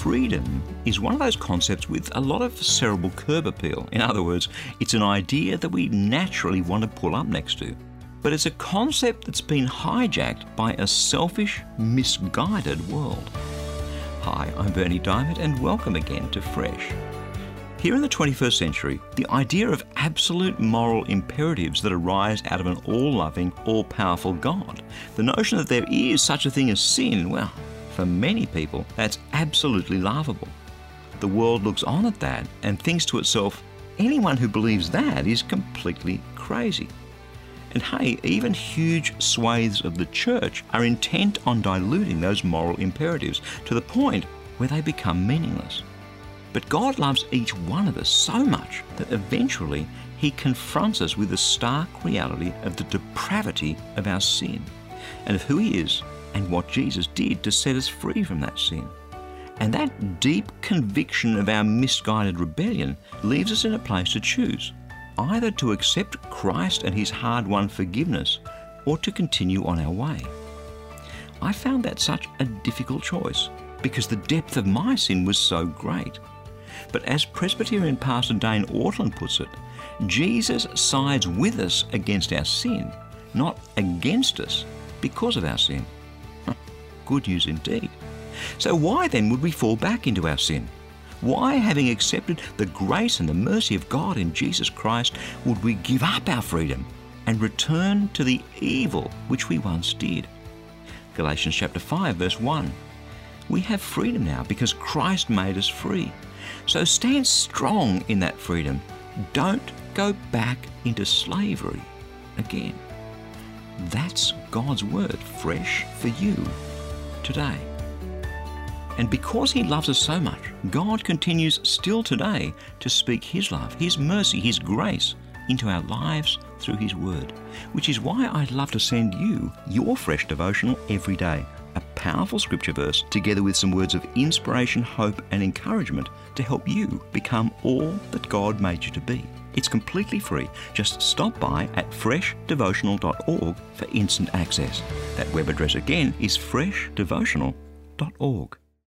freedom is one of those concepts with a lot of cerebral curb appeal. In other words, it's an idea that we naturally want to pull up next to. But it's a concept that's been hijacked by a selfish, misguided world. Hi, I'm Berni Dymet and welcome again to Fresh. Here in the 21st century, the idea of absolute moral imperatives that arise out of an all-loving, all-powerful God, the notion that there is such a thing as sin, well, for many people, that's absolutely laughable. The world looks on at that and thinks to itself, anyone who believes that is completely crazy. And hey, even huge swathes of the church are intent on diluting those moral imperatives to the point where they become meaningless. But God loves each one of us so much that eventually He confronts us with the stark reality of the depravity of our sin and of who He is and what Jesus did to set us free from that sin. And that deep conviction of our misguided rebellion leaves us in a place to choose, either to accept Christ and His hard-won forgiveness or to continue on our way. I found that such a difficult choice because the depth of my sin was so great. But as Presbyterian pastor Dane Ortlund puts it, Jesus sides with us against our sin, not against us because of our sin. Good news indeed. So why then would we fall back into our sin? Why, having accepted the grace and the mercy of God in Jesus Christ, would we give up our freedom and return to the evil which we once did? Galatians chapter 5 verse 1. We have freedom now because Christ made us free. So stand strong in that freedom. Don't go back into slavery again. That's God's word, fresh for you today. And because He loves us so much, God continues still today to speak His love, His mercy, His grace into our lives through His word, which is why I'd love to send you your fresh devotional every day. A powerful scripture verse together with some words of inspiration, hope and encouragement to help you become all that God made you to be. It's completely free. Just stop by at freshdevotional.org for instant access. That web address again is freshdevotional.org.